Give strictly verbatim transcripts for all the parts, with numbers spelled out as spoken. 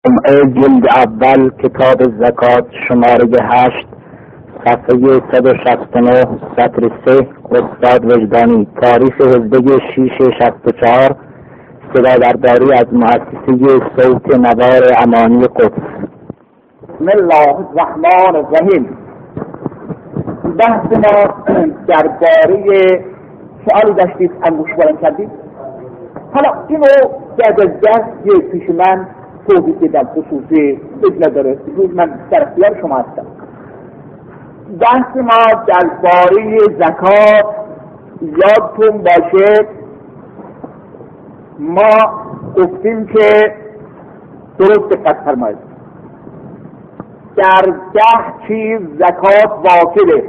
جلد اول کتاب زکات شماره هشت صفحه صد و شصت و نه سطر سه استاد وجدانی تاریخ هفدهم شش شصت و چهار صدابرداری از مؤسسه صوت نوار امانی قدس. بسم الله الرحمن الرحیم. بحث ما درباره سوالی داشتید انگوش بلند کردید. حالا اینو در درس پیش من توضیح در خصوصی اجلا داره روز من در اختیار شما هستم. بحث ما درباره زکات یادتون باشه ما گفتیم که درست دقت فرمایید در ده چیز زکات واجبه.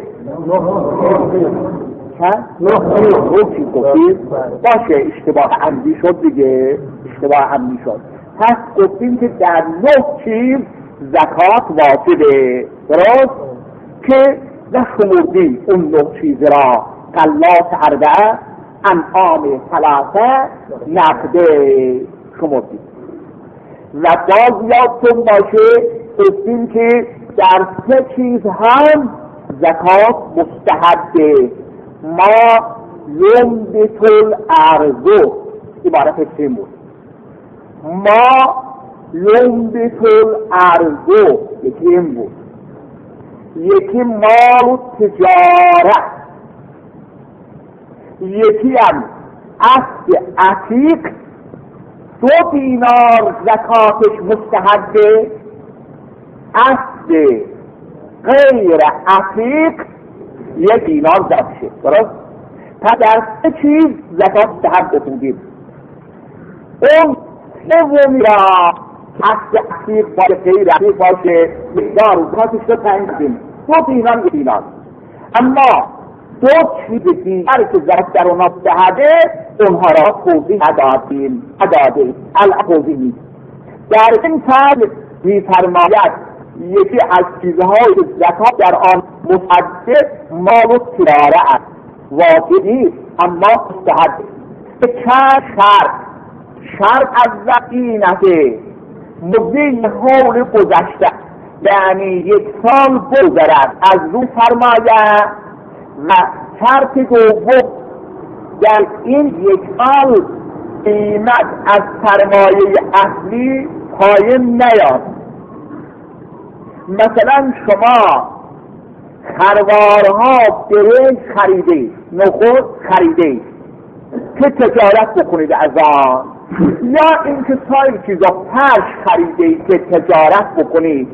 نه چیز گفتیم باشه اشتباه عمدی شد دیگه اشتباه عمدی شد پس گفتیم که در نه چیز زکات واجبه درست که نشمردیم اون نه چیز را غلات اربعه انعام ثلاثه نقده شمردیم و باز یادتون باشه گفتیم که در سه چیز هم زکات مستحبه. ما ینبت الارض عبارت این بود ما ینبت الارض یکی این بود یکی مال تجارت یکی هم عقد عتیق دو دینار زکاتش مستحبه عقد غیر عتیق یک دینار زکشه درست؟ پس در سه چیز زکات مستحب بودیم. اون سومی را عقد عتیق باید غیر عتیق باشه مقدار زکاتش رو تعیین کنیم دو دینار یک دینار. اما دو چیز دیگر که زکات در اونها مستحبه اونها را توضیح ندادیم ندادیم الان توضیح نیست. در این فصل می‌فرماید یکی از چیزهای زکات در آن متعدد مال و تجاره است واجب نیست اما مستحب. به چند شرط شرط از این است که مدت حول گذشته یعنی یک سال بگذرد از رو فرماید و شرط دوم در این یک سال قیمت از سرمایه اصلی پایین نیاد. مثلا شما خروارها برنج خریدید نخود خریدید که تجارت بکنید از آن یا اینکه سایر چیزا فرش خریدید که تجارت بکنید.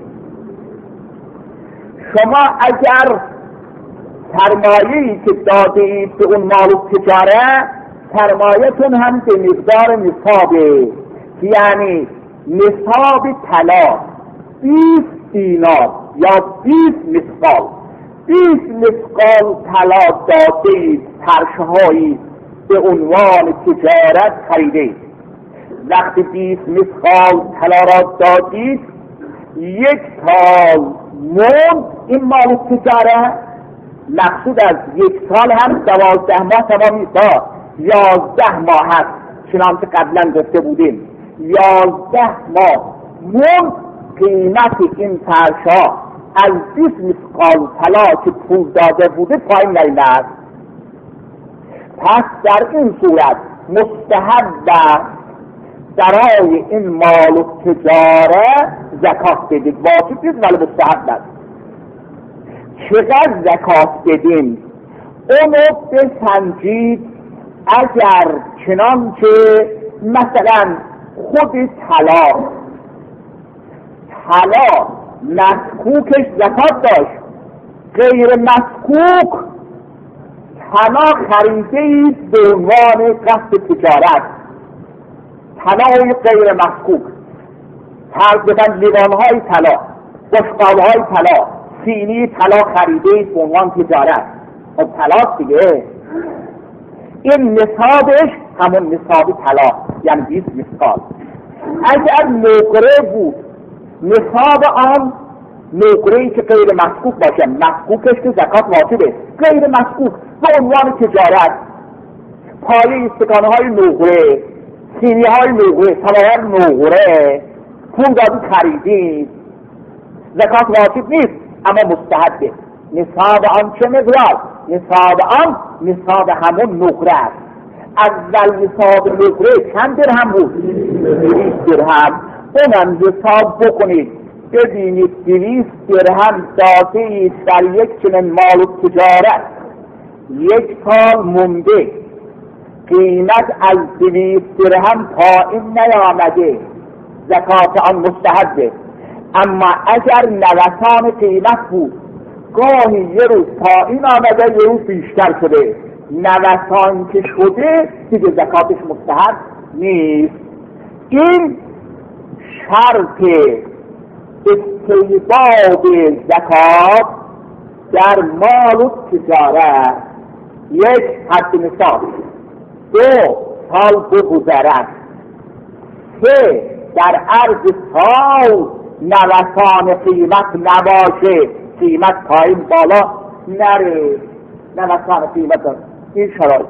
شما اگر سرمایه‌ای که دادید به اون مال و تجارت سرمایه‌تون هم به مقدار نصابه یعنی نصاب طلا بیست دینار یا بیست مثقال بیست مثقال طلا دادید فرشهایی به عنوان تجارت خریدید. وقتی بیست مثقال طلا را دادید یک سال موند این مال تجارت مقصود از یک سال هم دوازده ماه تمام نیست یازده ماه هست چنانچه قبلا گفته بودیم یازده ماه موند قیمت این فرشا از بیست مثقال طلا که پول داده بوده پایین نیامد. پس در این صورت مستحب برای این مال و تجاره زکات بدید واجب نیست ولی مستحب است. چقدر زکات بدیم اونو بسنجید. اگر چنانچه مثلا خود طلا طلا مسکوکش زکات داشت غیر مسکوک طلا خریده اید به عنوان قصد تجارت طلای غیر مسکوک فرض بدن لیوانهای طلا بشقابهای طلا سینی طلا خریده اید به عنوان تجارت خب طلا دیگه این نصابش همون نصاب طلا یعنی بیست مثقال. اگر نقره بود نصاب آن نقره‌ای که غیر مسکوک باشه مسکوکش که زکات واجبه غیر مسکوک به عنوان تجارت پایه استکانه های نقره سینی های نقره طلاهای نقره پول دادی خریدید، زکات واجب نیست اما مستحبه. نصاب آن چه مقدار؟ نصاب آن نصاب همون نقره است. اول نصاب نقره چند درهم بود؟ دویست درهم. اونم حساب بکنید ببینید دویست درهم داده اید در یک چنین مال و تجارت، یک سال مونده، قیمت از دویست درهم پایین نیامده، زکات آن مستحبه. اما اگر نوسان قیمت بود، گاهی یه روز پایین آمده یه روز بیشتر شده، نوسان که شده دیگه زکاتش مستحب نیست. این شرط استحباب زکات در مال و تجارت. یک، حد نصاب. دو، سال بگذرد. سه، در عرض سال نوسان قیمت نباشه، قیمت پایین بالا نره، نوسان قیمت داره. این شرایط.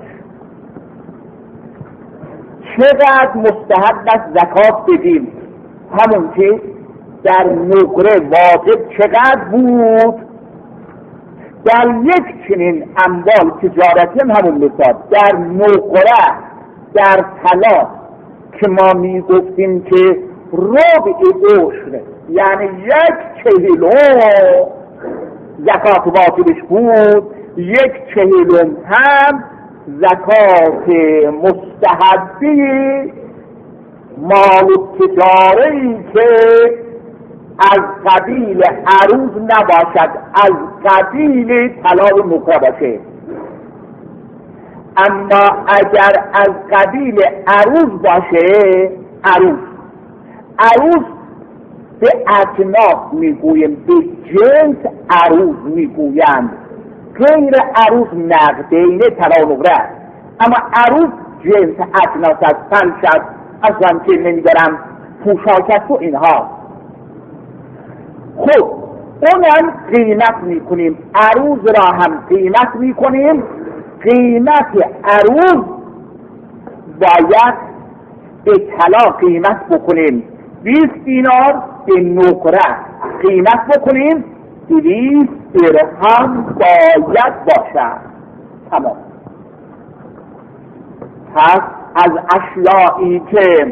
چقدر مستحب است زکات بدیم؟ همون که در نقره واجب چقدر بود، در یک چنین اموال تجارتی هم همون نصاب. در نقره، در طلا که ما می گفتیم که ربع عشر یعنی یک چهلم زکات واجبش بود، یک چهلم هم زکات مستحبی مال و تجاری که از قبیل عروض نباشد، از قبیل طلا و نقره باشه. اما اگر از قبیل عروض باشه، عروض عروض به اجناس میگویم، به جنس عروض میگویند. غیر عروض نقدینه طلا و نقره، اما عروض جنس اجناس است، فلش است، اصلا که نمیدارم پوشاک است و اینها. خب اونم قیمت میکنیم، عروض را هم قیمت میکنیم. قیمت عروض باید به طلا قیمت بکنیم، بیست دینار به نقره قیمت بکنیم، دویست درهم باید باشد. تمام. پس از اشیایی که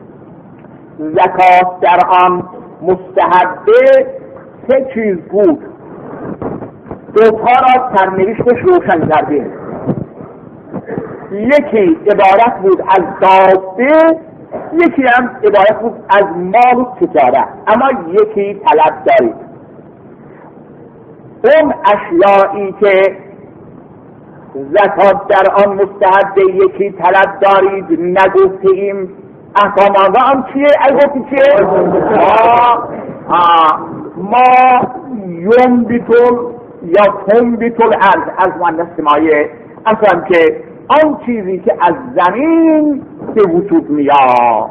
زکات در آن مستحبه سه چیز بود، دوتا را سرنوشتش روشن کردیم. یکی عبارت بود از دابه، یکی هم عبارت بود از مال و تجارت. اما یکی طلب دارید. اون اشیایی که زکات در آن مستحبه یکی طلب دارید نگفتیم، احکام آن چیه؟ اگه چیه؟ ما ما یم بیتول یا تم بیتول ارز از مؤنث مایه، اصلا که آن چیزی که از زمین به وجود میاد.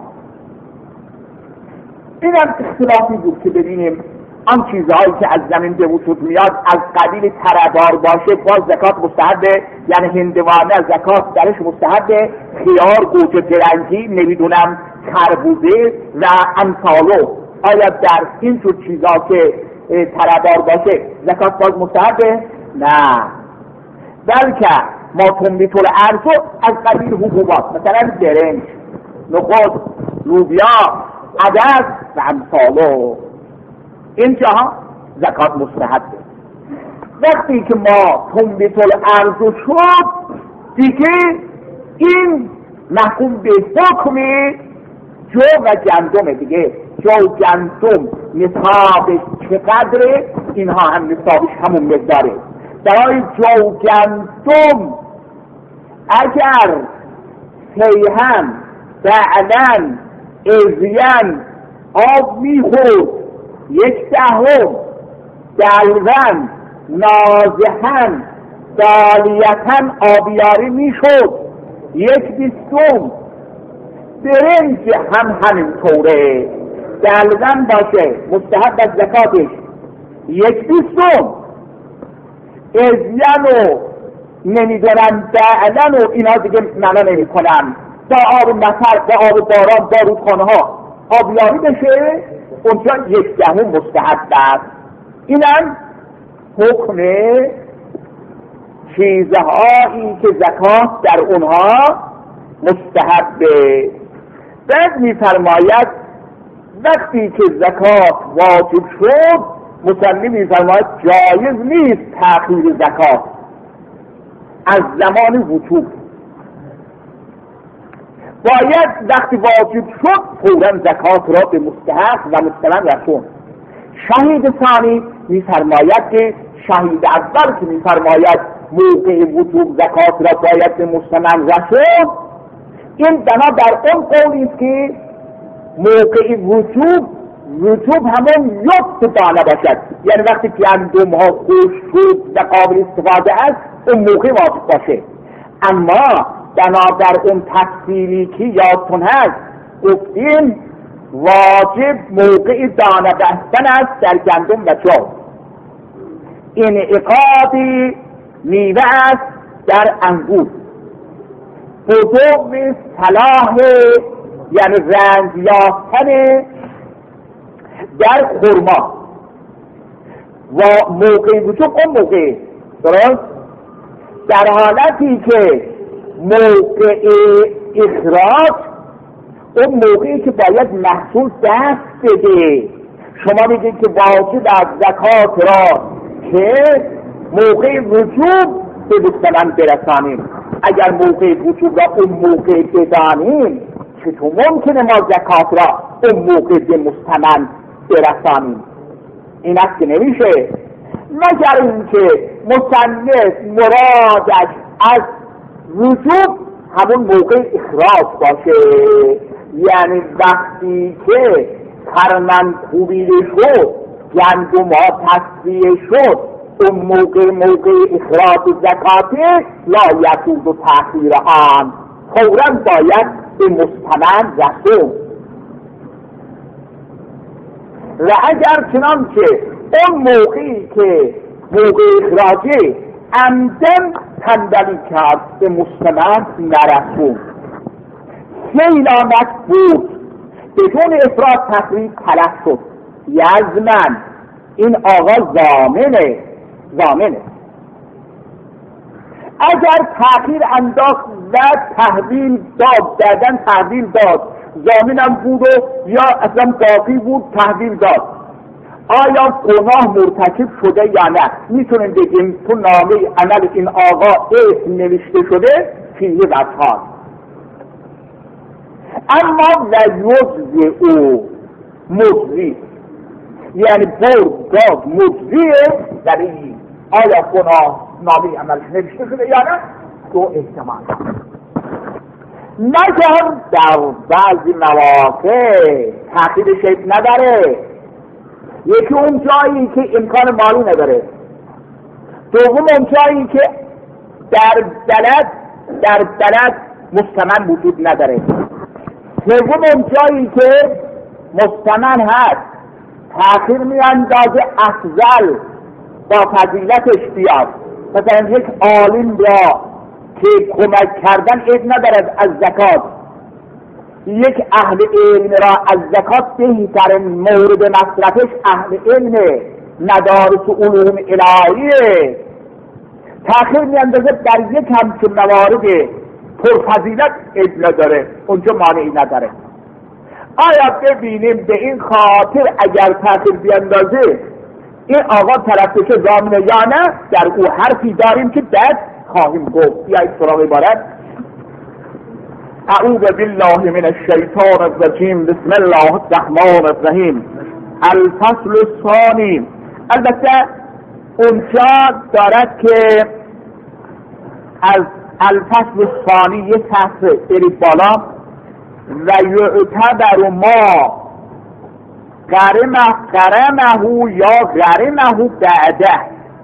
این هم اختلافی بود که ببینیم آن چیزهایی که از زمین به وجود میاد از قبیل تربار باشه باز زکات مستحبه، یعنی هندوانه زکات درش مستحبه، خیار، گوجه برنجی، نمیدونم خربوزه و امثالو. آیا در این جور چیزها که تربار باشه زکات باز مستحبه؟ نه، بلکه ما تنبیت الارض از قبیل حبوبات، مثلا برنج، نخود، لوبیا، عدس و امثالو، اینجا زکات مستحبه. وقتی که ما تنبیت الارض شد دیگه این محکوم به حکم جو و گندم دیگه. جو و گندم نصابش چقدره؟ اینها هم نصابش همون مقداره. برای جو و گندم اگر سیهم، بعلن، ازین آب میخورد، یک دهم دلون، نازهن، دالیتن آبیاری میشد، یک بیستم. برنج هم همینطوره، دلون باشه مستحب از زکاتش یک بیستم. ازین و نمیدونم بعلن و اینا دیگه معنا نمی کنن، با آب مطر، با آب باران، با رودخانه ها آبیاری بشه اونجا یک دهم مستحب است. اینم حکم چیزهایی که زکات در اونها مستحبه. بعد میفرماید وقتی که زکات واجب شد مصنف میفرماید جایز نیست تأخیر زکات از زمان وجوب، باید وقتی واجب شد فوراً زکات را به مستحق و مستمن رسون. شهید ثانی میفرماید که شهید اول که میفرماید موقع وجوب زکات را باید به مستمن رسون، این بنا در اون قولی است که موقع وجوب وجوب همون یک دانه باشد، یعنی وقتی گندم ها خوش شد و قابل استفاده است اون موقع واجب باشه. اما بنا در اون تفصیلی که یادتون هست گفتیم واجب موقع دانه بستن است در گندم و جو. این عقابی میوه است در انگور، بزرگ صلاح یعنی رنگ یافتن در خرما و موقع وجوب اون موقع درست در حالتی که موقع اخراج اون موقعی که باید محصول دست بده. شما میگید که واجب از زکات را که موقع وجوب به مستمن برسانیم. اگر موقع وجوب را اون موقع بدانیم چطور ممکنه ما زکات را اون موقع به مستمن برسانیم؟ این است که نمیشه، مگر اینکه مصنف مرادش از وجوب همون موقع اخراج باشه، یعنی وقتی که خرمن کوبیده شد گندم ها تصفیه شد اون موقع موقع اخراج زکاته لا یسوغ و تأخیر آن فوراً باید به مستمن رسون. و اگر چنانچه اون موقعی که موقع اخراجه عمدن تنبلی کرد به مستمن نرسون، سیل آمد بود بدون افراد تفرید تلف شد یزمن، این آقا زامنه زامنه اگر تأخیر انداخت و تحویل داد بعدن تحویل داد زامنم بود و یا اصلا باقی بود تحویل داد، آیا گناه مرتکب شده یا نه؟ میتونیم بگیم تو نامه عمل این آقا اسم نوشته شده فیه وجهان، اما ویجزی او مجزی یعنی برد داد مجزیه در این آیا گناه نامه عمل نوشته شده یا نه؟ دو احتمال، مگر در بعضی مواقع تأخیر شیء نداره. یکی اون جایی که امکان مالی نداره، دوم اون جایی که در بلد در بلد مستمن وجود نداره، سوم اون جایی که مستمن هست تأخیر میاندازه افضل با فضیلتش بیاد. مثلا یک عالم را که کمک کردن عیب ندارد از زکات، یک اهل علم را از زکات بهترین مورد مصرفش اهل علم مدارس علوم الهیه، تأخیر میاندازه در یک همچون موارد پرفضیلت عیب نداره، اونجا مانعی نداره. آیا ببینیم به این خاطر اگر تأخیر بیاندازه این آقا طرفش ضامنه یا نه؟ در او حرفی داریم که بعد خواهیم گفت. بیایید سراغ عبارت. اعوذ بالله من الشیطان الرجیم بسم الله الرحمن الرحیم. الفصل الثانی. البته اونجا دارد که از الفصل الثانی یه صفحه برید بالا و یعتبر ما غرمه غرمه یا غرمه بعده،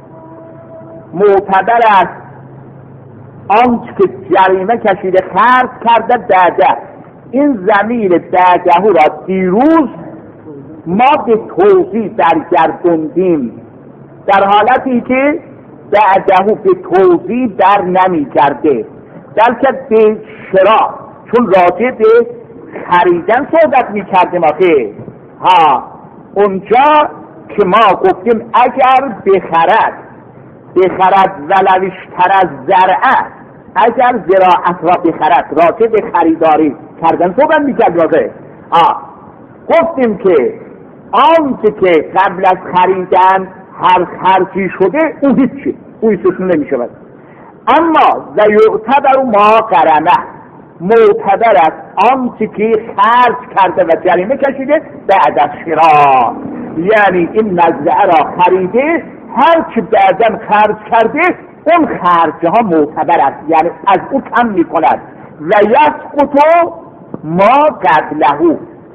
معتبر است آنچه که جریمه کشیده خرج کرده بعده. این ضمیر بعده را دیروز ما به توضیح برگردوندیم در حالتی که بعده به توضیح در نمی کرده بلکه به شرا، چون راجع به خریدن صحبت میکردیم آخه. ها اونجا که ما گفتیم اگر بخرد بخرد ولوشتر از زرعه، اگر زراعت را بخرد، راجع به خریداری کردن صحبت میکردیم آخه. ها گفتیم که آنچه که قبل از خریدن هر خرجی شده اون هیچی، اون هیچشون نمیشود. اما زیعتبر ما قرنه، معتبر است آنچه که خرج کرده و جریمه کشیده بعد از شراء، یعنی این مزرعه را خریده، هر چی بعداً خرج کرده اون خرجه ها معتبر است، یعنی از او کم می کند. و یسقط ما قبله،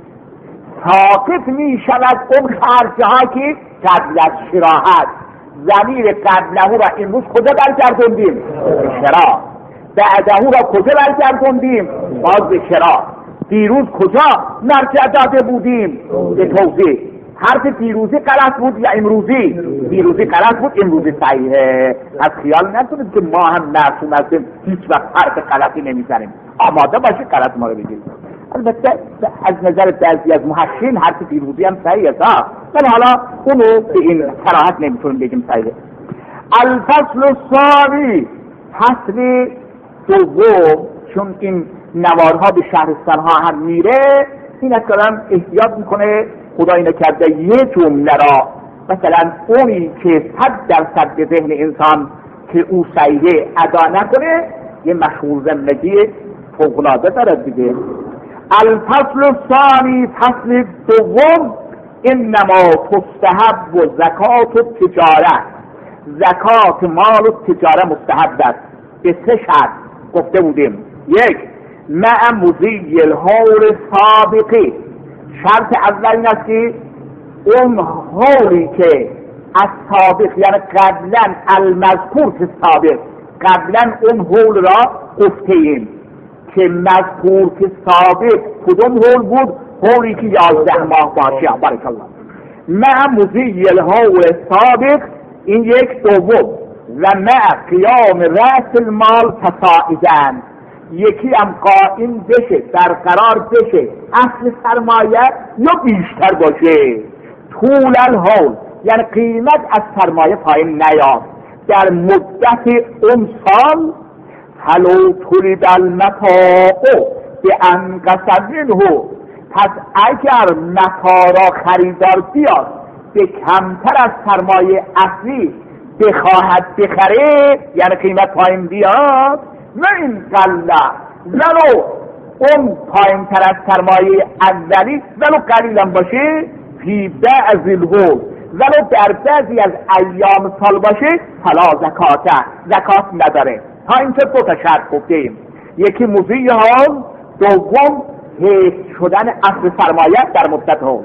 ساقط می شود اون خرجه ها که قبل از شراء هست. ضمیر قبله را امروز کجا برگردوندیم؟ شراء. بعده را کجا برگردوندیم؟ باز به شراء. دیروز کجا مرجع داده بودیم؟ به توضیح. حرف دیروزی غلط بود یا امروزی؟ دیروزی غلط بود، امروزی صحیحه. از خیال نکنید که ما هم معصوم هستیم هیچ وقت حرف غلطی نمیزنیم. آماده باشید غلط ما رو بگید. البته از نظر بعضی از محققین حرف دیروزی هم صحیحه، ولی حالا اونو به این صراحت نمیتونیم بگیم صحیحه. الفصل الثانی، فصل دوم، چون این نوارها به شهرستان ها هم میره، این اصلا احتیاط میکنه خدا اینو کرده یه جمله را، مثلا اونی که صد درصد به ذهن انسان که او صحیحه ادا نکنه یه مشغول زندگی فوق‌العاده دارد دیگه. الفصل الثانی، فصل دوم، انما تستحب و زکات و تجاره، زکات مال و تجاره مستحب است به سه شرط گفته بودیم. یک، مع مضی الحول سابقی، شرط اول این است که اون حولی که از سابق یعنی قبلا المذکور که سابق، قبلا اون حول را گفته ایم که مذکور که سابق کدوم حول بود؟ حولی که یازده ماه باشه. بارک الله. مع مضی الحول سابق، این یک. دوم، و مع قیام رأس المال تصاعداً، یکی هم قائم بشه، برقرار بشه اصل سرمایه یا بیشتر باشه. طول الحول یعنی قیمت از سرمایه پایین نیاد در مدت اون سال. فلو طلب المتاع بانقص منه، پس اگر متاع را خریدار بیاد به کمتر از سرمایه اصلی بخواهد بخره، یعنی قیمت پایین بیاد، و این قله ولو اون پایین تر از سرمایه اولی ولو قلیلم باشه، فی بعض الحول ولو در بعضی از ایام سال باشه، فلا زکاته، زکات نداره. تا اینجا دو تا شرط گفتیم، یکی مضی حول، دوم حیث شدن اصل سرمایه در مدت حول،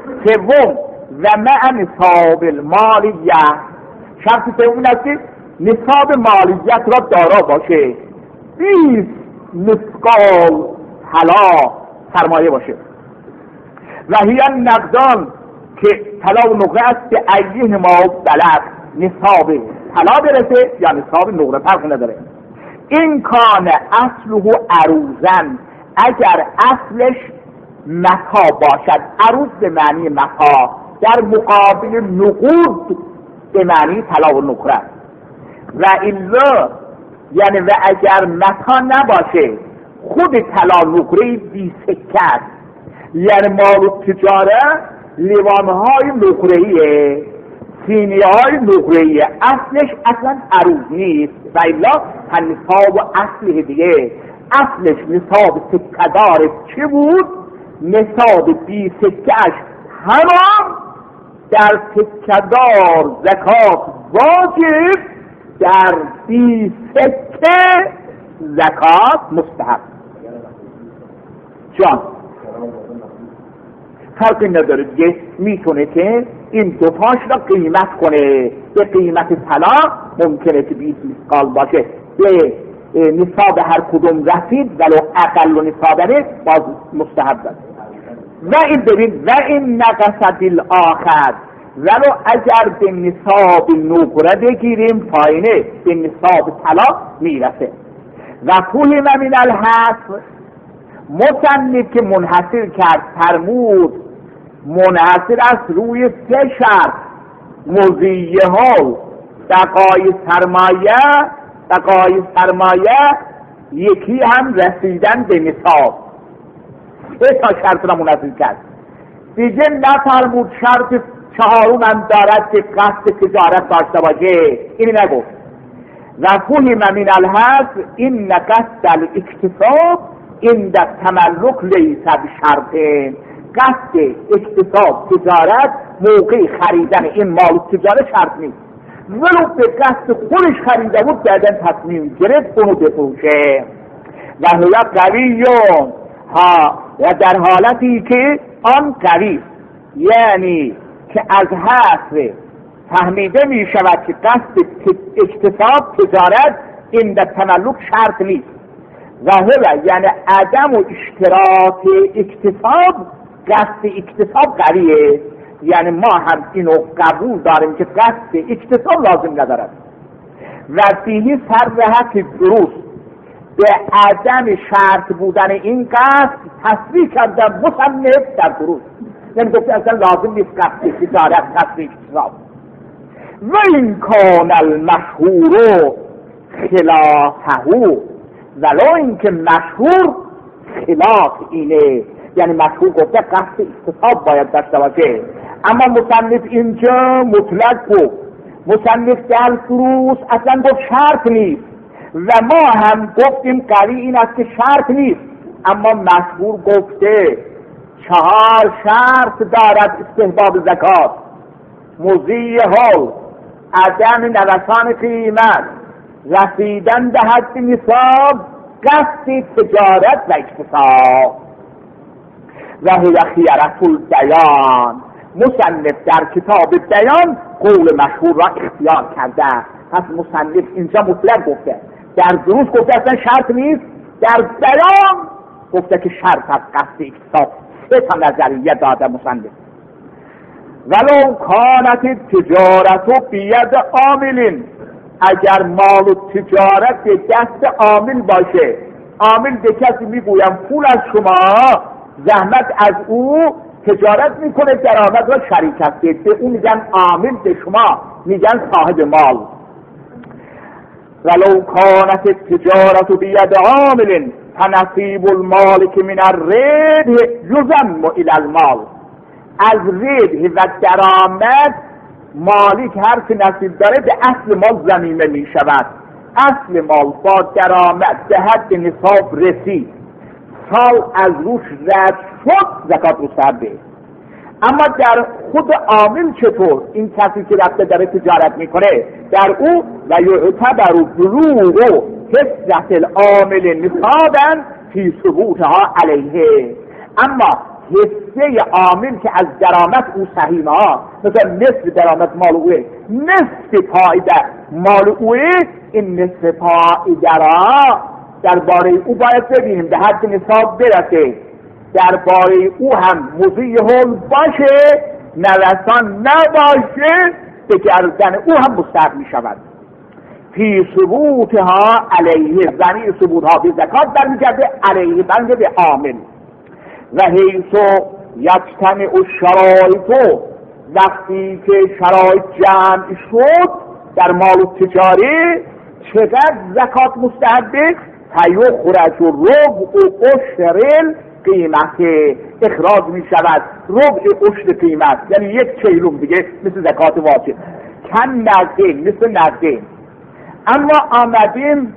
سوم و مع نصاب المالیه، شرط سوم است که نصاب مالیت را دارا باشه، بیست مثقال طلا سرمایه باشه. و هی نقدان که طلا و نقره است به ایه ما بلد، نصاب طلا برسه یا نصاب نقره فرق نداره. این کان اصله عروضن، اگر اصلش متا باشد، عروض به معنی متا، در مقابل نقود به معنی طلا و نقره. و الا یعنی و اگر متا نباشه، خود طلا نقره بی سکه است، یعنی مال و تجاره لیوانهای نقره‌ایه، سینی های نقره‌ایه، اصلش اصلا عروض نیست. و الا نصاب و اصل دیگه، اصلش نصاب سکه‌دار چه بود؟ نصاب بی سکه‌اش حرام، در سکه‌دار زکات واجب، در بی سکه زکات مستحب. جان فرقی نداره دیگه، میتونه که این دوتاش را قیمت کنه. به قیمت طلا ممکنه که بیست مثقال باشه، به نصاب هر کدوم رسید ولو اقل و نصابه باز مستحب است. و این ببین، و این نقصد الاخر، ولو اگر به نصاب نقره بگیریم پایینه به نصاب طلا میرسه. و فهم من الحصر، مصنف که منحصر کرد فرمود منحصر است روی سه شرط: مضیه ها، بقای سرمایه بقای سرمایه یکی هم رسیدن به نصاب. سه تا شرط را منحصر کرد. دیگه نفرمود شرط چهارم هم دارد که قصد تجارت داشته باشه، اینی نگفت. و فهم من الحصر این قصد الاکتساب عند التملک لیس بشرط. قصد اکتساب تجارت موقع خریدن این مال تجارت شرط نیست، ولو به قصد خودش خریده بود بعدن تصمیم گرفت اونو بفروشه. و هو قویون ها، و در حالتی که آن قوی، یعنی که از حصر فهمیده می شود که قصد اکتساب تجارت این در تملک شرط نیست. و هو یعنی عدم و اشتراط اکتساب، قصد اکتساب قویه، یعنی ما هم اینو قبول داریم که قصد اکتساب لازم ندارد. و فیه صرح که درست به عدم شرط بودن این قصد تصریح کردن مصنف در درست، یعنی گفته اصلا لازم نیست قصد تجارت قصد اکتساب. و این کان المشهور خلافه، ولو اینکه مشهور خلاف اینه، یعنی مشهور گفته قصد اکتساب باید داشته باشه، اما مصنف اینجا مطلق گفت. مصنف در دروس اصلا گفت شرط نیست و ما هم گفتیم قوی این است که شرط نیست، اما مشهور گفته چهار شرط دارد استحباب زکات: مضیه حول، عدم نوسان قیمت، رسیدن به حد نصاب، قصد تجارت و اکتساب. و هو خیرة البیان، مصنف در کتاب بیان قول مشهور را اختیار کرده. پس مصنف اینجا مطلق گفته، در دروس گفته اصلا شرط نیست، در بیان گفته که شرط از قصد اکتساب. سه تا نظریه داده مصنف. ولو کانت تجارت بید عامل، اگر مال و تجارت به دست عامل باشه، عامل به کسی میگویم پول از شما، زحمت از او، تجارت میکنه، درآمد را شریک هستید، به اون میگن عامل، به شما میگن صاحب مال. ولو کانت تجارت بید عامل فنصیب المال که من الربح یضم الی المال، از ربح و درآمد مالک هر که نصیب داره به اصل مال ضمیمه می شود. اصل مال با درآمد به حد نصاب رسید، سال از روش رد شد، زکات مستحبه. اما در خود عامل چطور؟ این کسی که رفته داره تجارت میکنه، در او و یعتبر بلوغ حصة العامل نصابا فی ثبوتها علیه، اما حصه عامل که از درآمد او سهیمه ها، مثلا نصف درآمد مال اوه، نصف پایده مال اوه، این نصف پایده را درباره او باید ببینیم به حد نصاب برسه، درباره او هم مضیه حول باشه، نوسان نباشه، به گردن او هم مستحب می شود. فی ثبوتها علیه، زمین ثبوتها به زکات برمیگرده، علیه برمیگرده به عامل. و حیث یجتمع الشرایط، وقتی که شرایط جمع شد در مال و تجاری، چقدر زکات مستحبه؟ فیخرج ربع عشر قیمت، اخراج می شود ربع عشر قیمت، یعنی یک چهلم دیگه مثل زکات واجب، کن نقدین، مثل نقدین. اما آمدیم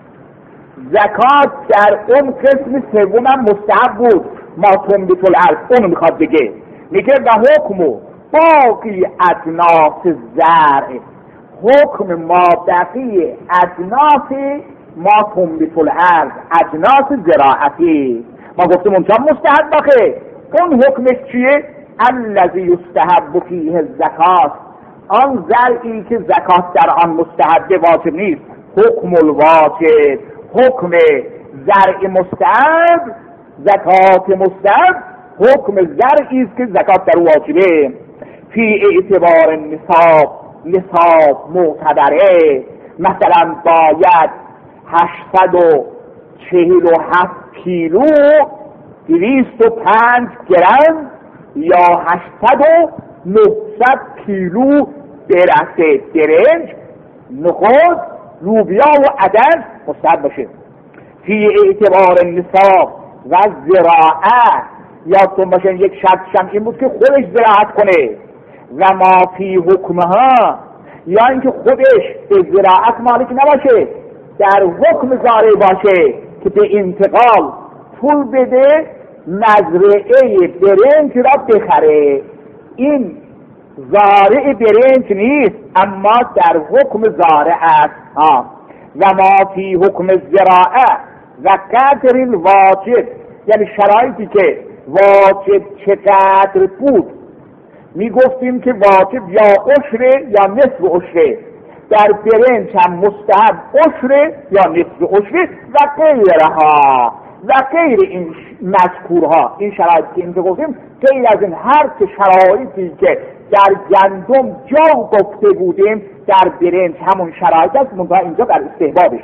زکات در اون قسم سوم هم مستحب بود، ما تنبت الارض، اونو میخواد بگه، میگه و حکم باقی اجناس زرع، حکم ما بقی اجناس ما تنبت الارض، اجناس زراعتی. ما گفتیم اونجا مستحب باشه، اون حکمش چیه؟ الذی یستحب فیه الزکات، آن زرعی که زکات در آن مستحب واجب نیست. حکم الواجب، حکم زرع مستحب، زکات مستحب، حکم زرعی است که زکات در واجبه. فی اعتبار نصاب، نصاب معتبره، مثلا باید هشتصد و چهل و هفت کیلو دویست و پنج گرم یا هشتصد و نهصد کیلو برسه برنج، نخود، لوبیا و عدس مستحب باشه. فی اعتبار نصاب و زراعه، یادتون باشه یک شرطش هم این بود که خودش زراعت کنه. و ما فی حکمها، یا اینکه خودش به زراعت مالک نباشه، در حکم زارع باشه که به انتقال پول بده مزرعه برنج را بخره. این زارع برنج نیست، اما در حکم زارع است. ها. و ما فی حکم زراعه و قدر الواجب، یعنی شرایطی که واجب چقدر بود. می گفتیم که واجب یا عشره یا نصف عشره، در برنج هم مستحب عشره یا نصف عشره و غیرها و غیر این مذکورها. این شرایطی که اینجا گفتیم غیر از این هر که شرایطی که در گندم جا گفته بودیم در برنج همون شرایط است، منتها اینجا در استحبابش.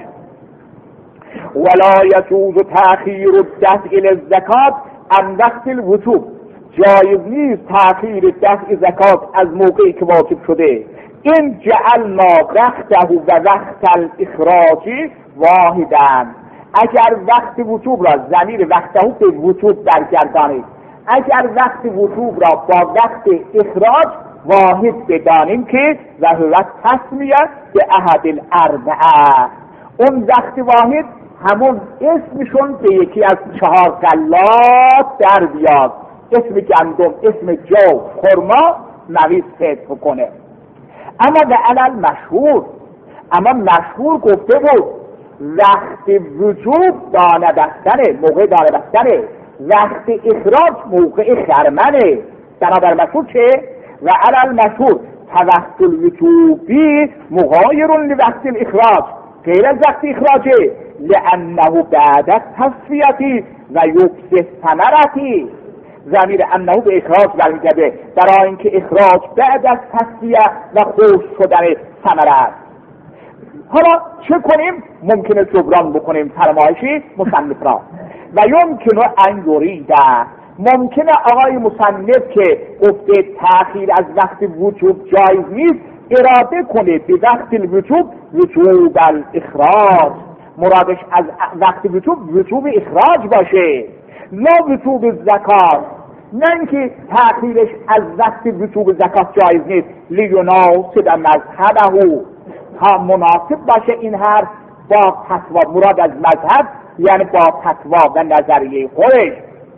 ولا یجوز تأخیر الدفع للزکات عن وقت الوجوب، جایز نیست تأخیر دفع زکات از موقعی که واجب شده. این جعلنا وقته و وقت الاخراج واحدا، اگر وقت وجوب را ضمیر وقته به وجوب برگردانید، اگر وقت وجوب را با وقت اخراج واحد بدانیم که و هو تسمیه به احد الاربعه، اون وقت واحد همون اسمشون به یکی از چهار غلات در بیاد، اسم گندم، اسم جو، خرما، نویز حذف کنه. اما به علل مشهور، اما مشهور گفته بود وقت وجوب دانه بستنه، موقع دانه بستنه، وقت اخراج موقع خرمنه. بنابر مشهور چه؟ و علل مشهور وقت الوجوبی مغایر لوقت الاخراج، غیر از وقت اخراجه، لانه بعد التصفیه و یبس ثمرتی. ضمیر انه به اخراج برمیگرده، برای اینکه اخراج بعد از تصفیه و خشک شدن ثمره است. حالا چه کنیم؟ ممکنه جبران بکنیم فرمایشی مصنف را. و یمکنه ان یریده، ممکنه آقای مصنف که گفته تأخیر از وقت وجوب جایز نیست اراده کنه به وقت الوجوب وجوب الاخراج، مرادش از وقت وجوب وجوب اخراج باشه، نه وجوب زکات. نه اینکه تأخیرش از وقت وجوب زکات جایز نیست، لیناسب مذهبه، تا مناسب باشه این حرف با فتوا، مراد از مذهب یعنی با فتوا و نظریه خودش.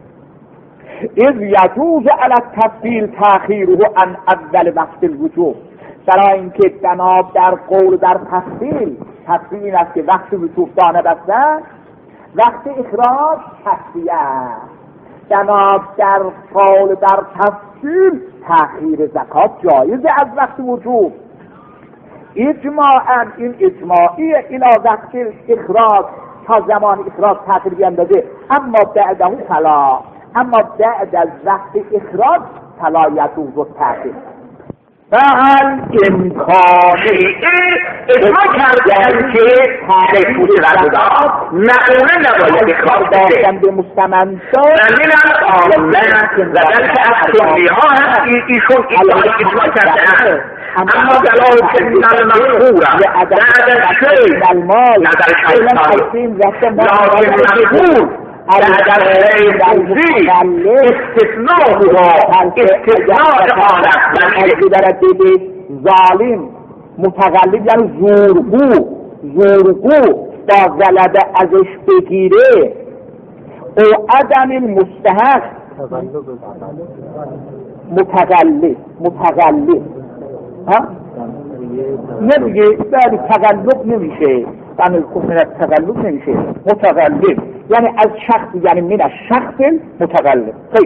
اذ یجوز علی التفصیل تأخیره عن اول وقت الوجوب، برای اینکه بنا در قول در تفصیل، تفصیل این است که وقت وجوب دانه بستن، وقت اخراج تصفیه، بنا در قول در تفصیل تأخیر زکات جایز از وقت وجوب. اجماعاً این اجماعی الى وقت اخراج، تا زمان اخراج تأخیر بیندازه، اما بعده فلا، اما بعد از وقت اخراج فلا یجوز التأخیر. فهل امکانه اجماع کردن که تاریخ زکات معونه نباید اخراج داشتن به مستمن شد، زمین هم آمد و بلکه از کنی ها هم ایشون اجماع کردن، اما دلال کنن مخورم بعد از شیء نظر شیطان لازم مخور بعد از شیء موزی استثناء را استثناء آنست من در دیدی ظالم متغلب یعنی زورگو، زورگو با غلبه ازش بگیره، او عدم المستحق متغلب متغلب ها نمیگه بعد تغلب نمیشه، یعنی من تغلب نمیشه، متغلب یعنی از شخص، یعنی من از شخص متغلب. خیلی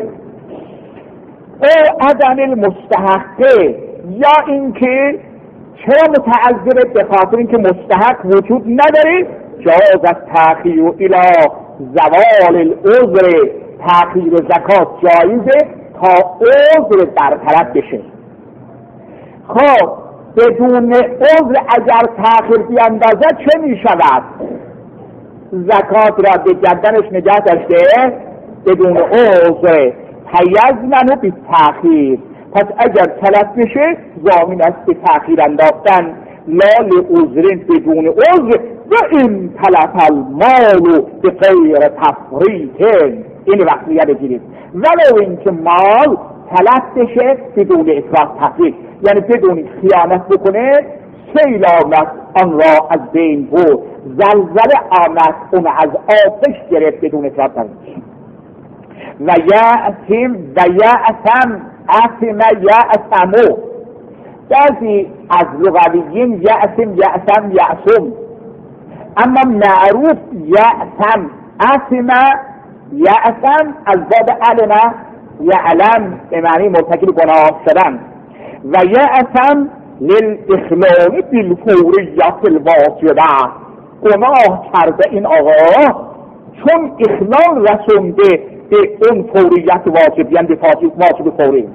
او عدم المستحقه، یا اینکه چرا متعذره؟ به خاطر اینکه مستحق وجود نداره، جاز از تأخیر الی زوال العذر، تأخیر زکات جایزه تا عذر برطرف بشه. خب بدون عذر اگر تأخیر بیندازه چه می شود؟ زکات را به گردنش نگه داشته، بدون عذر تیزنن و بی تأخیر. پس اگر تلف بشه ضامن است به تأخیر انداختن. لا لعذر بدون عذر و این تلف المال به غیر تفریط. این وقتی یاد بگیرید ولو اینکه مال تلف بشه بدون افراط تفریط، یعنی بدون خیانت بکنه، سیل آمد آن را از بین برد، زلزله آمد اون از آتش گرفت بدون افراط تفریط. و یأتم و یأتم اتم یأتمو. بعضی از لغویین یأتم یأتم یأتم، اما معروف یأتم اتم یأتم از باب علم یعلم به معنی مرتکب گناه شدن. و یأتم للاخلال بالفوریت الواجبه. گناه کرده این آقا چون اخلال رسونده به اون فوریت واجب، یعنی به واجب فوری.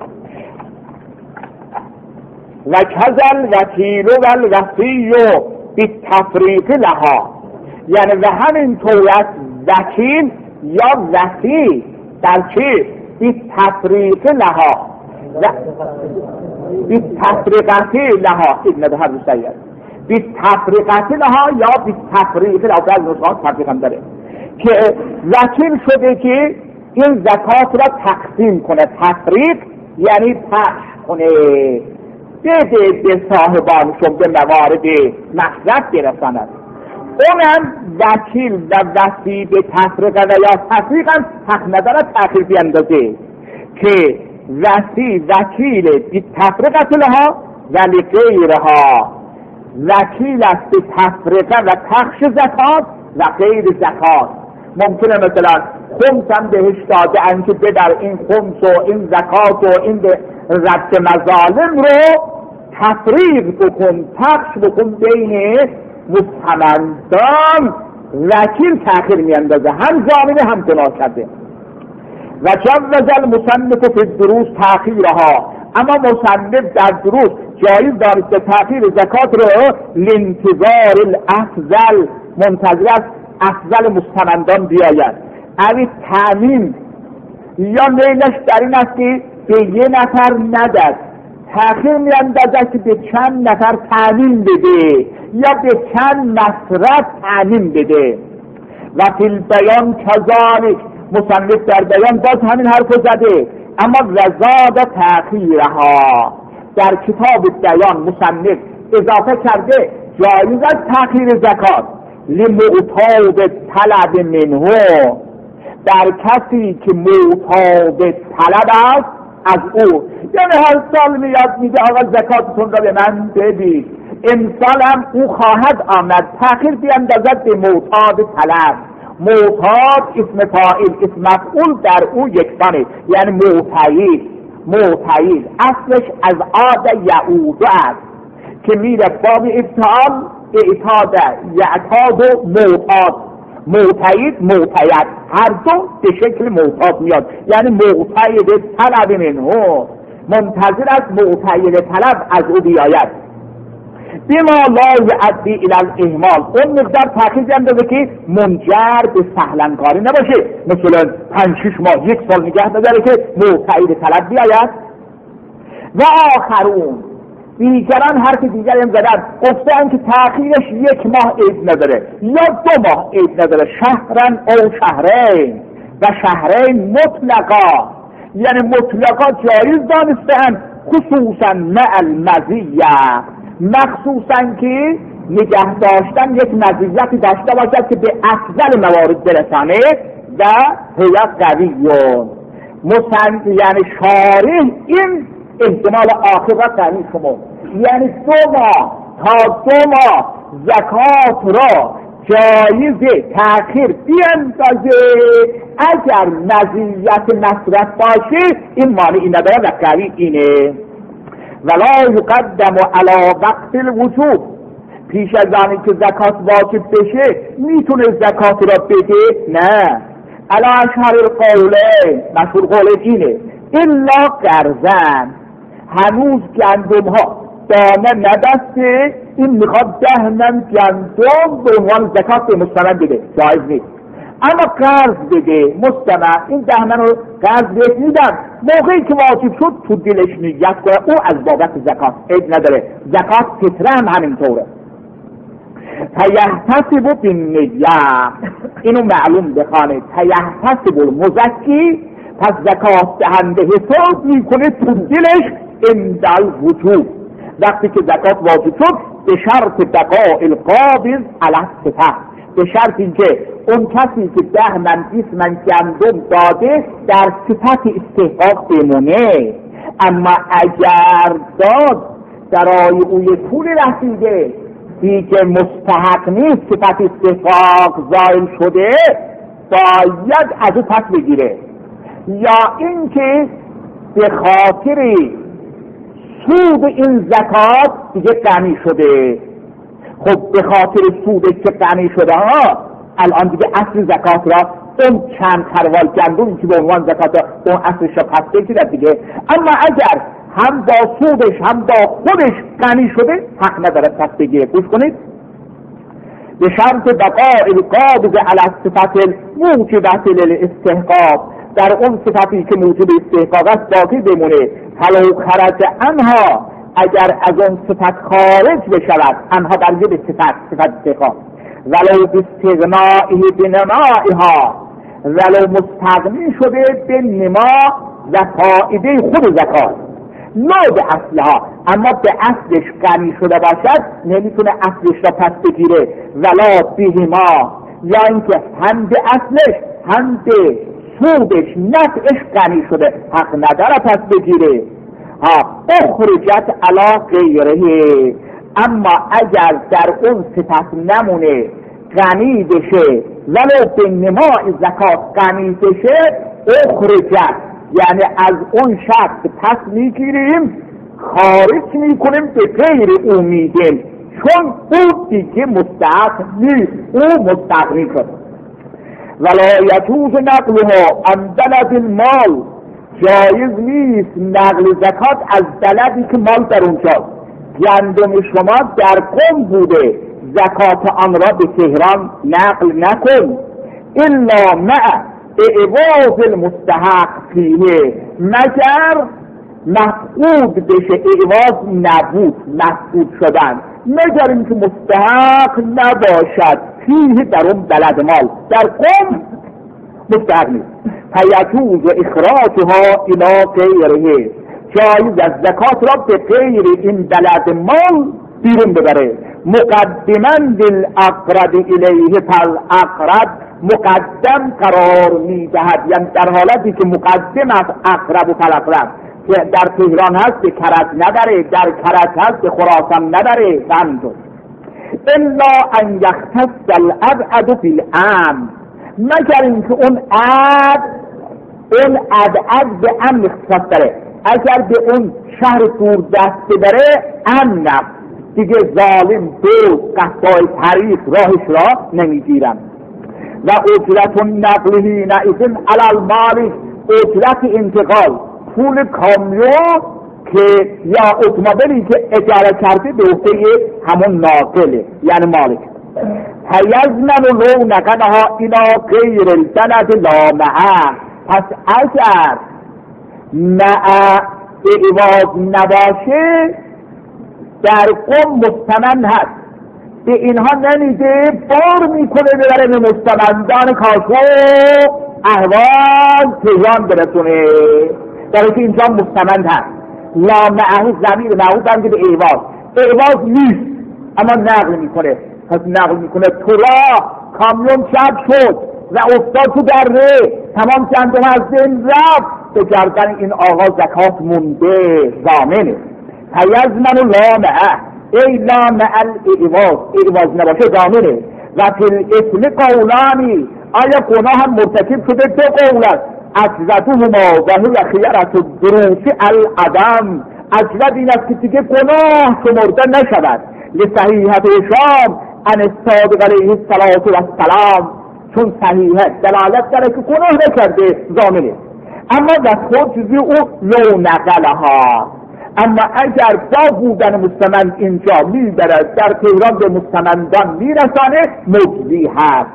و کذل وکیل و الوصی بالتفریق لها، یعنی و همین طورت وکیل یا وصی در چی؟ بالتفریق لها بالتفریقت لها ابن ده هر سید بالتفریقت لها یا بالتفریق لها. بعض نسخات تفریق هم داره که وکیل شده که این زکات را تقسیم کنه. تفریق یعنی پخش کنه، بده به صاحبانشون به موارد مصرف برساند. اونم وکیل و وصی به تفریق و یا تفریق هم حق ندارد تأخیر بیندازه که وصی وکیل به تفریقت لها ولی غیرها، وکیل است به تفریق و پخش زکات و غیر زکات. ممکنه مثلا خمس هم بهش داده ان که بدر این خمس و این زکات و این رد مظالم رو تفریق بکن، پخش بکن بین مستمندان. وکیل تأخیر میاندازه، هم ضامن هم گناه کرده. و جوز المصنف فی الدروس تأخیرها، اما مصنف در دروس جایز دانسته تأخیر زکات رو لانتظار الافضل، منتظر است افضل مستمندان بیاید. اوی تامین یا میلش در این است که به یه نفر ندد، تأخیر میاندازد که به چند نفر تامین بده یا به چند مصرف تامین بده. و فی البیان کذالک، مصنف در بیان باز همین حرف زده، اما وزاد تأخیرها. در کتاب بیان مصنف اضافه کرده جایز است تأخیر زکات لمعتاد طلب منه، در کسی که معتاد طلب است از او. یعنی هر سال میاد میگه آقا زکاتتون را به من بدید، امسال هم او خواهد آمد، تأخیر بیاندازد به معتاد طلب. معتاد اسم فاعل اسم مفعول در او یکسانه، یعنی معتید. معتید اصلش از عاد یعود است که میره باب ابتال اعتاد یعتاد و معتاد. معتید معتید هر دو به شکل معتاد میاد، یعنی معتید طلب منه، منتظر است معتید طلب از او بیاید. بما لا یؤدی الی الاهمال، اون مقدار تأخیر اندازه که منجر به سهلنگاری نباشه، مثلا پنج شش ماه یک سال نگه داره که معتید طلب بیاید. و آخرون دیگران حرف دیگری هم زدن، گفتن که تأخیرش یک ماه عید نداره یا دو ماه عید نداره، شهرن او شهرین و شهرین مطلقا، یعنی مطلقا جایز دانستن، خصوصا مع المزیه، مخصوصا که نگه داشتن یک مزیتی داشته باشد که به افضل موارد برسانه و هیئت قویون مصنف، یعنی شارح این احتمال آخر را تعیین کنه، یعنی دو ماه تا دو ماه زکات را جایز تأخیر بیاندازه اگر مزیت مصرف باشه، این مانعی نداره و قوی اینه. ولا یقدم علی وقت الوجوب، پیش از آنی که زکات واجب بشه میتونه زکات را بده؟ نه. علی اشهر القولین، مشهور قول اینه، الا قرضن، هنوز گندم ها دانه ندسته، این میخواد ده من گندم به عنوان زکات به مستمند بده، جایز نیست. اما قرض بده مستمع، این دهمن رو قرض بهت میدم، موقعی که واجب شد تو دلش نیت کنه او از بابت زکات عیب نداره، زکات فطره هم همینطوره. تیحتسب بالنیه، اینو معلوم بخوانه، تیحتسب المزکی، پس زکات دهنده حساب میکنه تو دلش عند الوجوب، وقتی که زکات واجب شد به شرط بقاء القابض علی الصفه، به شرط اینکه اون کسی که ده من بیست من گندم داده در صفت استحقاق بمونه. اما اگر داد درای اوی پول رسیده دیگه مستحق نیست، صفت استحقاق زائل شده، باید از او پس بگیره. یا اینکه به خاطر سود این زکات دیگه غنی شده. خب به خاطر سودش که غنی شده ها، الان دیگه اصل زکات را اون چند خروال گندمی که به عنوان زکات اون اصلش را پس بگیرد دیگه. اما اگر هم با سودش هم با خودش غنی شده حق ندارد پس بگیره. گوش کنید، به شرط بقاء القابض علی الصفة الموجبة للاستحقاق، در اون صفتی که موجب استحقاق است باقی بمونه. فلو خرج عنها، اگر از اون صفت خارج بشود، انها درجه به صفت صفت استحقاق، ولو باستغنائه بنمائها، ولو مستغنی شده به نما و فائده خود زکات، نه به اصلها، اما به اصلش غنی شده باشد نمیتونه اصلش را پس بگیره. ولا بهما، یا اینکه هم به اصلش هم به سودش نفعش غنی شده حق نداره پس بگیره. ها اخرجت علی غیره، اما اگر در اون صفت نمونه غنی بشه ولو به نماء زکات غنی بشه، اخرجت یعنی از اون شخص پس میگیریم خارج میکنیم به غیر امیدین، چون او دیگه مستحق نیست، او مستغنی شد. ولا یجوز نقلها عن بلد المال، جایز نیست نقل زکات از بلدی که مال در اونجاست. گندم شما در قم بوده، زکات آن را به تهران نقل نکن، الا مع اعواض المستحق فیه، مگر مفقود بشه، اعواض نبود مفقود شدن، مگر اینکه مستحق نباشد فیه در اون بلد مال، در قم مستحق نیست. فیجوز اخراجها الی غیره، جایز از زکات را به غیر این بلد مال بیرون ببره. مقدما بالاقرب الیه، فالاقرب مقدم قرار میدهد، یعنی در حالتی که مقدم از اقرب و فالاقرب، که در تهران هست به کرج نبره، در کرج هست به خراسان نبره، همینطور. الا ان یختص الابعد فی الامن، مگر اینکه اون عد اون ابعد به امن اختصاص داره، اگر به اون شهر دور دست ببره امن دیگه ظالم دوز قطعای طریق راهش را نمیگیرم. و اجرت نقلی نعیزن علی المالک، اجرت انتقال پول کامیون که یا اتومبیلی که اجاره کرده به عهده همون ناقله یعنی مالک. فیضمن لو نقلها الی غیر البلد لا معه، پس اگر معه اعواض نباشه در قم مستمن هست، به اینها نمیده، بار میکنه ببره به مستمندان کاشو احوال تهران برسونه، در اینکه اینجا مستمند هست. لا معه ضمیر معهود هم که به اعواض، اعواض نیست اما نقل میکنه، پس نقل میکنه تو را کامیون چپ شد و افتاد تو دره، تمام گندم از بین رفت، به گردن این آقا زکات مونده، ضامنه. فیضمن لا معه، ای لا معه الاعواض، اعواض نباشه ضامنه. و فی الاسم قولانی، آیا گناه هم مرتکب شده؟ دو قول است، اجودهما و هو خیرة الدروس العدم، اجود این است که دیگه گناه شمرده نشود. لصحیحة شام عن الصادق علیه الصلاة و السلام، چون صحیحه دلالت داره که گناه نکرده، ضامنه. اما در خود او لو نقلها، اما اگر با بودن مستمند اینجا میبرد در تهران به مستمندان میرسانه مجزی هست.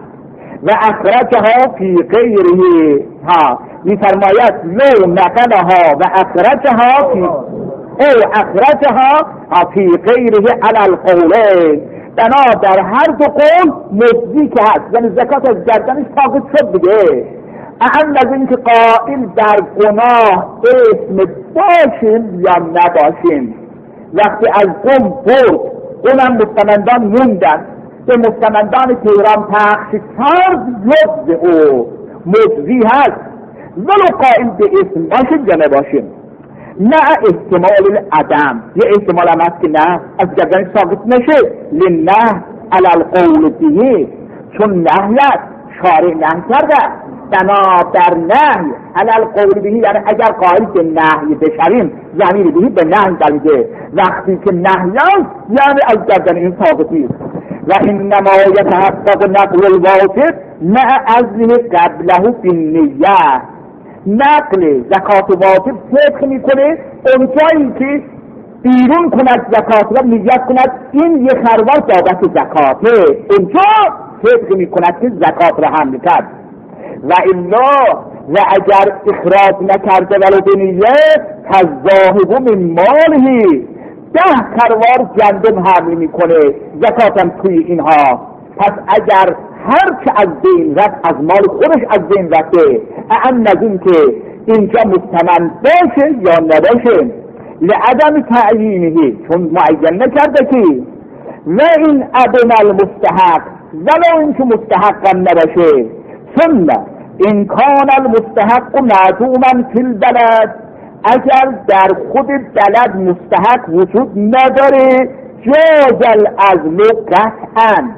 و اخرجها فی غیره ها میفرماید لو نقلها و اخرجها فی او اخرجها فی غیره علی القولین، بنا در هر دو قول مجزی که هست، یعنی زکات از گردنش ساقط شد دیگه. اهم از این که قائل در گناه اسم باشیم یا نباشیم، وقتی از قوم برد اونم مستمندان موندن به مستمندان تهران پخش کرد، جز او مجزی هست ولو قائل به اسم باشیم یا نباشیم. نه احتمال العدم، یه احتمال هم هست که نه از گردن ساقط نشه، لنه علی القول به، چون نهیت شارع نهی کرده، بنا در نهی علی القول به، یعنی اگر قائل به نهی بشویم ضمیر به به نهی برمیگه، وقتی که نهیان یعنی از گردن این ساقط نیست. و انما یتحقق نقل الواجب مع عزمه قبله بالنیه، نقل زکات واجب صدق میکنه اونجایی که بیرون کند زکات و نیت کند این یک خروار بابت زکاته، اونجا صدق میکند که زکات را حمل کرد. و الا و اگر اخراج نکرده ولو به نیت تزاهب من مالهی، ده خروار گندم حمل میکنه زکاتم توی اینها، پس اگر هر که از بین رفت از مال خودش از بین رفته، اهم از این که اینجا مستمند باشه یا نباشه، لعدم تعیینه، چون معین نکرده که. و این عدم المستحق، ولو این که مستحق هم نباشه. ثم این کان المستحق معدوما فی البلد، اگر در خود بلد مستحق وجود نداره، جاز العزل قطعا،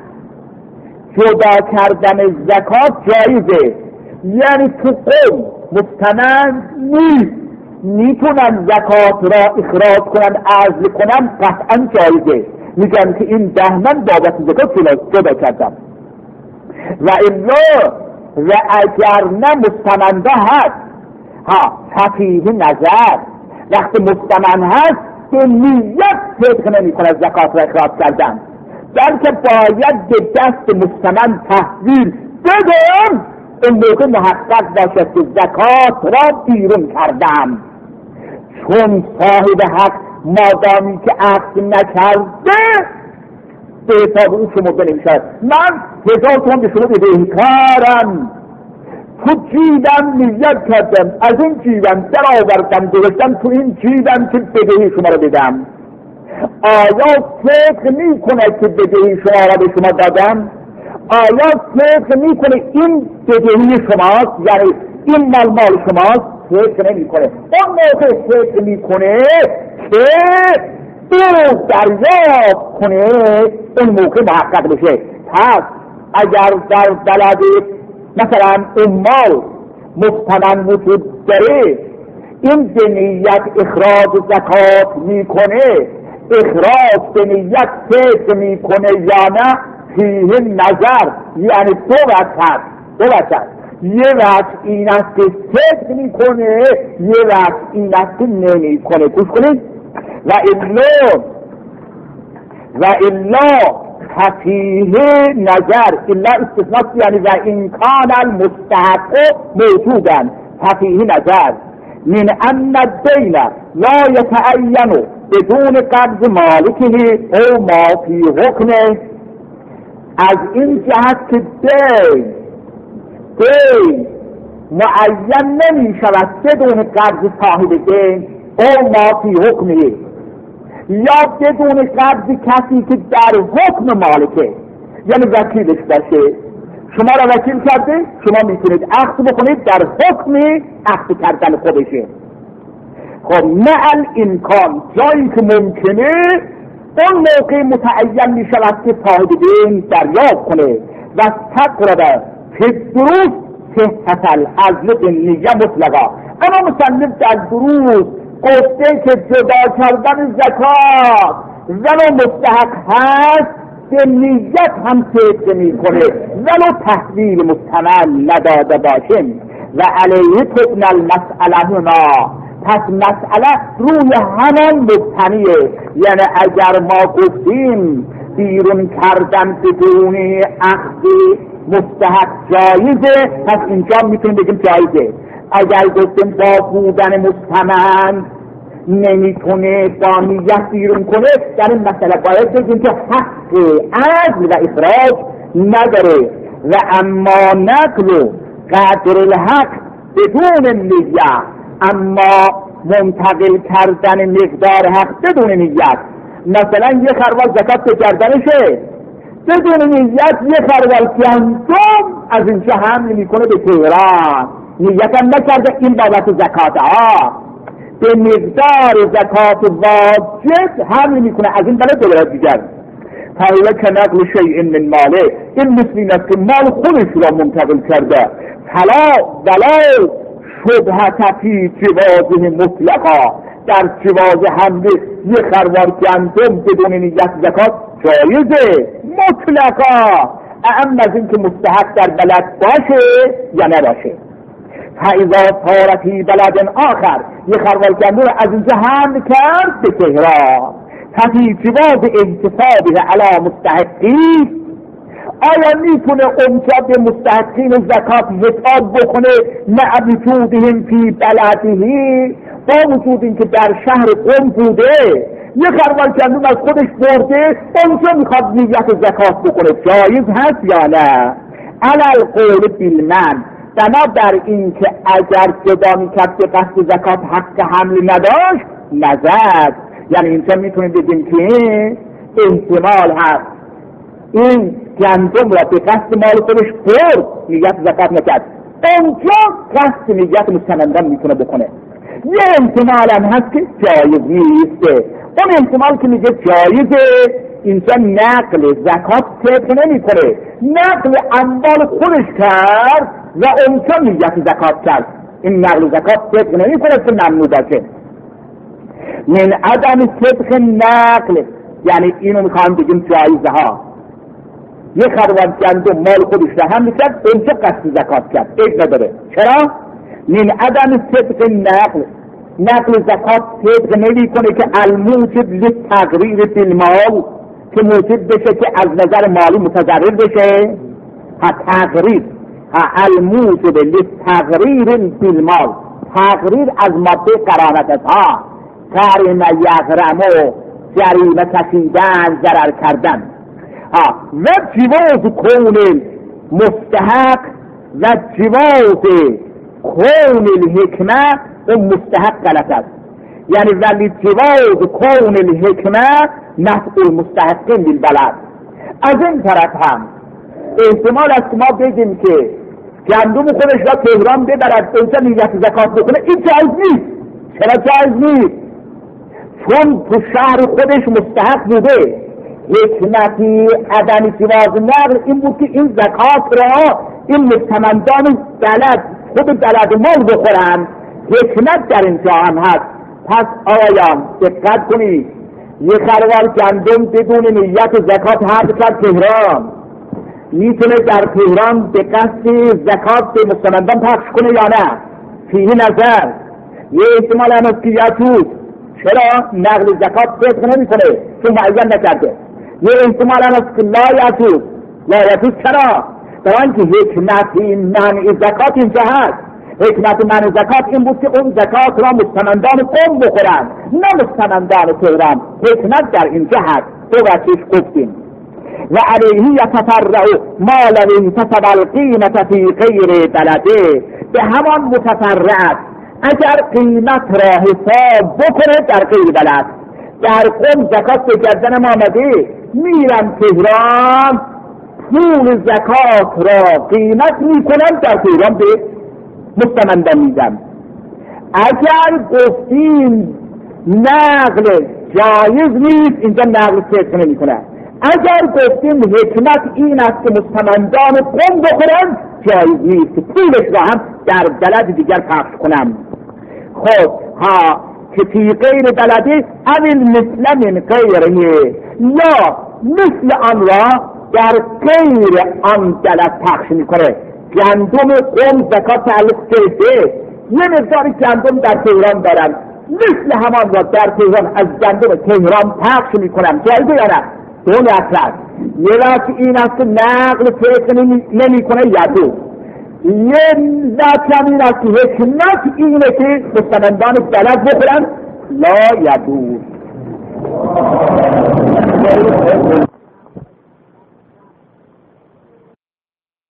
جدا کردن زکات جایزه، یعنی تو قوم مستمند نیست میتونن زکات را اخراج کنن عزل کنن، قطعا جایزه، میگن که این ده من بابت زکات جدا کردم. و الا و اگر نه مستمنده هست، ها فقیه نظر وقتی مستمند هست به نیت صدق نمی کند زکات را اخراج کردن، بلکه باید به دست مستمند تحویل بدم، اون موقع محقق باشد که زکات را بیرون کردم، چون صاحب حق مادامی که عقد نکرده به حساب او شما بنمیشد. من هزار تومن به شما بدهی کارم، تو جیبم نیت کردم، از این جیبم در آوردم گذاشتم تو این جیبم که بدهی شما را بدم، آیا فکر می کنه که بدهی شما را به شما دادم؟ آیا فکر می کنه این بدهی شماست، یعنی این مال مال شماست؟ فکر نمی کنه. اون موقع فکر می کنه که او دریافت کنه، اون موقع محقق بشه. پس اگر در بلد مثلا امال مستمند وجود داره، این به نیت اخراج زکات می کنه، اخراج به نیت فکر می کنه یا نه، فیه نظر، یعنی دو وجه دو وجه یه وجه این است که فکر می کنه، یه وجه این است که نمی کنه. گوش کنید. و الا و الا فیه نظر، الا استثناء، یعنی و این کان المستحق موجودن فیه نظر من ان الدین لا یتعین بدون قبض مالکه او ما فی حکمه، از این جهت که دین دین معین نمی شود بدون قبض صاحب دین او ما فی حکمه، یا بدون قبض کسی که در حکم مالکه، یعنی وکیلش باشه، شما را وکیل کرده، شما میتونید عقد بکنید در حکم عقد کردن خودشه. خب مع الامکان، جایی که ممکنه اون موقع متعین می شود که صاحب دین دریافت کنه و تقربه فی دروس صحت العزل بالنیه مطلقا. اما مصنف در دروس گفته که جدا کردن زکات ولو مستحق هست به نیت هم فکر می کنه، ولو تحویل مستمند نداده باشیم. و علیه تبنی المسئله هنا، پس مسئله روی همان مبتنیه، یعنی اگر ما گفتیم بیرون کردن بدون عقد مستحق جایزه، پس اینجا میتونیم بگیم جایزه. اگر گفتیم با بودن مستمند نمیتونه با نیت بیرون کنه، در این مسئله باید بگیم که حق عزل و اخراج نداره. و اما نقل قدر الحق بدون نیت، اما منتقل کردن مقدار حق بدون نیت، مثلا یه خروار زکات به گردنشه بدون نیت، یه خروار گندم از اینجا حمل میکنه به تهران، نیت هم نکرده این بابت زکات ها، به مقدار زکات واجب حمل میکنه از این بلد دولت دیگر. فایله که نقل شیء من ماله، این مثل این است که مال خودش را منتقل کرده. فلا ولا شبهت فی جوازه مطلقا، در جواز حمل یه خروار گندم بدون نیت زکات جایزه مطلقا، اما از این که مستحق در بلد باشه یا نباشه. فاذا صار فی بلد آخر، یه خروار گندم از اینجا حمل کرد به تهران، فی جواز احتسابه علی مستحقی، آیا میتونه اونجا به مستحقین زکات حساب بکنه مع وجودهم فی بلدهی، با وجود اینکه در شهر قم بوده یه خروار گندم از خودش برده اونجا میخواد نیت زکات بکنه، جایز هست یا نه؟ علی القول بالمن، بنابر این که اگر جدا میکرد به قصد زکات حق حمل نداشت نزد. یعنی اینجا میتونیم بگیم که احتمال هست این گندم را به قصد مال خودش برد نیت زکات نکرد، اونجا قصد نیت مستمندان میتونه بکنه. یه احتمال هم هست که جایز نیسته، اون احتمال که میگه جایزه اینجا نقل زکات طبق نمی کنه، نقل اموال خودش کرد و اونجا نیت زکات کرد، این نقل زکات طبق نمی کنه که ممنوع باشه. من عدم طبق نقل، یعنی اینو میخوام بگیم جایزه ها، یه خروار گندم مال خودش را هم میکرد اونجا قصد زکات کرد، عیب نداره. چرا؟ من عدم طبق نقل، نقل زکات طبق نمی کنه که الموجب للتغییر فی المال، که موجب بشه که از نظر مالی متضرر بشه. ها تغییر، ها الموجب للتغییر فی المال، تغییر از ماده قرامت ها، غرم یغرم و جریمه کشیدن، ضرر کردن. ها و جواز کون مستحق و جواز کون الحکمه و مستحق غلط است، یعنی ولی جواز کون الحکمه نفع المستحقین بالبلد. از این طرف هم احتمال است ما بگیم که گندم خودش را تهران ببرد اونجا نیت زکات بکنه، این جایز نیست. چرا جایز نیست؟ چون تو شهر خودش مستحق بوده. حکمتی عدم جواز نقل این بود که این زکات را این مستمندان بلد خود بلد مال بخورن، حکمت در اینجا هم هست. پس آیان دقت کنید، یه خروار گندم بدون نیت زکات حمل کرد تهران، میتونه در تهران به قصد زکات به مستمندان پخش کنه یا نه؟ فیه نظر. یه احتمال هم است که یجوز، چرا؟ نقل زکات طبق نمی کنه چون معین نکرده. یه احتمال هم است که لا یجوز. لا یجوز چرا؟ برای اینکه حکمت منع زکات اینجا هست. حکمت منع زکات این بود که اون زکات را مستمندان قوم بخورن، نه مستمندان تهران. حکمت در اینجا هست، دو وجهش گفتیم. و علیه یتفرع ما لو انتصب القیمة فی غیر بلده، به همان متفرع اگر قیمت را حساب بکنه در غیر بلد. در قوم زکات به گردنم آمده، میرم تهران پول زکات را قیمت میکنم در تهران به مستمندان میدم. اگر گفتیم نقل جایز نیست، اینجا نقل طبق نمیکنه. اگر گفتیم حکمت این است که مستمندان قوم بخورن، جایز نیست که پولش را هم در بلد دیگر پخش کنم. خب ها که فی غیر بلده اول مثل من غیره، یا مثل آن را در غیر آن بلد پخش میکنه. گندم قوم زکات تعلق کرده، یه مقدار گندم در تهران دارن، مثل همان را در تهران از گندم تهران پخش میکنم، جایزه یا نه؟ دو نفر یه وقت این است که نقل فکر نمی کنه یدو، یه وقت این است که حکمت اینه که مستمندان بلد بخورن لا یدو.